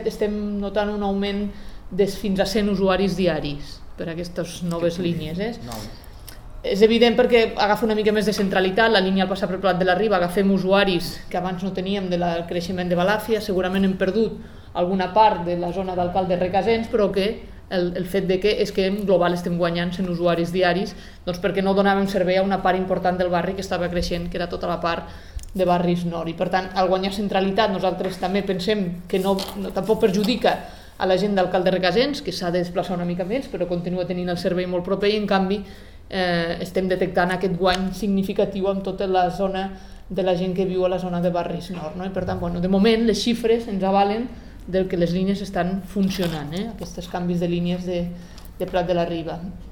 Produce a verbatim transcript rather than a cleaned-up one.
Estem notant un augment de fins a cent usuaris diaris per a aquestes noves línies. Eh? És evident perquè agafa una mica més de centralitat, la línia al passar per Prat de la Riba, agafem usuaris que abans no teníem del creixement de Balàfia, segurament hem perdut alguna part de la zona d'alcalde Requesens, però que el, el fet de que és que en global estem guanyant cent usuaris diaris, doncs perquè no donàvem servei a una part important del barri que estava creixent, que era tota la part de barris nord. I per tant, al guanyar centralitat, nosaltres també pensem que no, no tampoc perjudica a la gent d'alcalde Requesens, que s'ha de desplaçar una mica més, però continua tenint el servei molt proper, i en canvi eh, estem detectant aquest guany significatiu amb tota la zona de la gent que viu a la zona de barris nord. No? I per tant, bueno, de moment les xifres ens avalen del que les línies estan funcionant, eh? Aquests canvis de línies de, de Prat de la Riba.